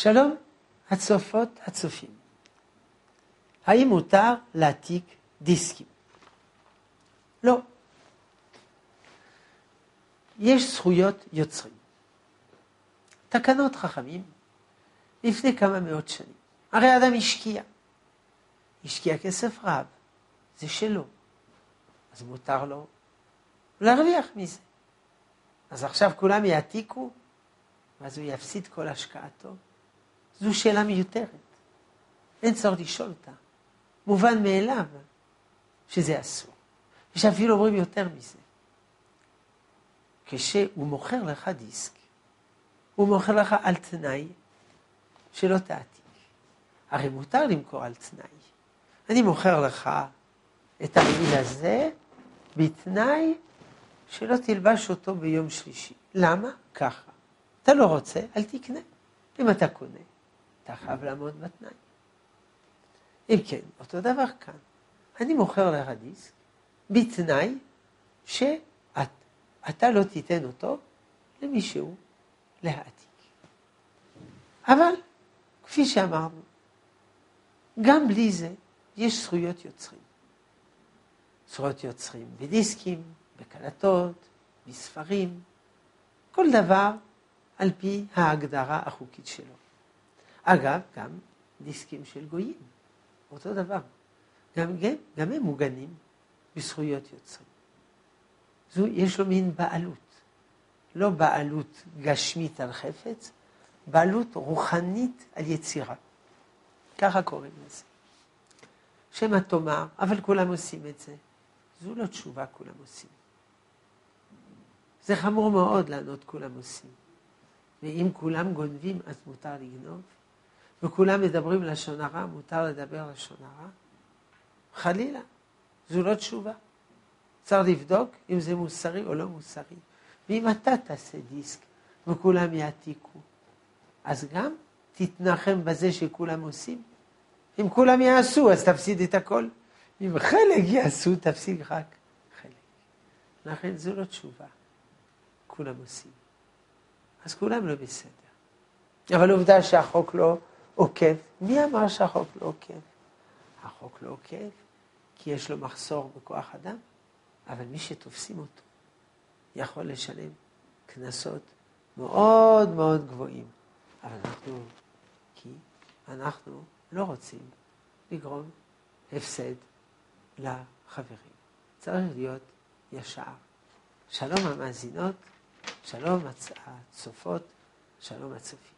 שלום הצופות הצופים. האם מותר להעתיק דיסקים? לא. יש זכויות יוצרים. תקנות חכמים לפני כמה מאות שנים. הרי האדם השקיע כסף רב, זה שלו. אז מותר לו להרוויח מזה. אז עכשיו כולם יעתיקו, ואז הוא יפסיד כל השקעתו. זו שאלה מיותרת. אין צורך לשאול אותה. מובן מאליו שזה אסור. ושאפילו אומרים יותר מזה. כשהוא מוכר לך דיסק, הוא מוכר לך על תנאי שלא תעתיק. הרי מותר למכור על תנאי. אני מוכר לך את המעיל הזה בתנאי שלא תלבש אותו ביום שלישי. למה? ככה. אתה לא רוצה, אל תקנה. אם אתה קונה, אתה חייב לעמוד בתנאי. אם כן, אותו דבר כאן. אני מוכר לך דיסק בתנאי שאתה לא תיתן אותו למישהו להעתיק. אבל, כפי שאמרנו, גם בלי זה יש זכויות יוצרים. זכויות יוצרים בדיסקים, בקלטות, בספרים, כל דבר על פי ההגדרה החוקית שלו. אגב, גם דיסקים של גויים, אותו דבר. גם הם מוגנים בזכויות יוצרים. יש לו מין בעלות. לא בעלות גשמית על חפץ, בעלות רוחנית על יצירה. ככה קוראים לזה. שמה תאמר, אבל כולם עושים את זה. זו לא תשובה, כולם עושים. זה חמור מאוד לענות כולם עושים. ואם כולם גונבים, אז מותר לגנוב. וכולם מדברים לשון הרע, מותר לדבר לשון הרע. חלילה, זו לא תשובה. צריך לבדוק אם זה מוסרי או לא מוסרי. ואם אתה תעשה דיסק וכולם יעתיקו, אז גם תתנחם בזה שכולם עושים. אם כולם יעשו, אז תפסיד את הכל. אם חלק יעשו, תפסיד רק חלק. לכן זו לא תשובה. כולם עושים. אז כולם לא בסדר. אבל עובדה שהחוק לא עוקב. מי אמר שהחוק לא עוקב? החוק לא עוקב כי יש לו מחסור בכוח אדם, אבל מי שתופסים אותו יכול לשלם קנסות מאוד מאוד גבוהים. אבל אנחנו לא רוצים לגרום הפסד לחברים. צריך להיות ישר. שלום המאזינות, שלום הצופות, שלום הצופים.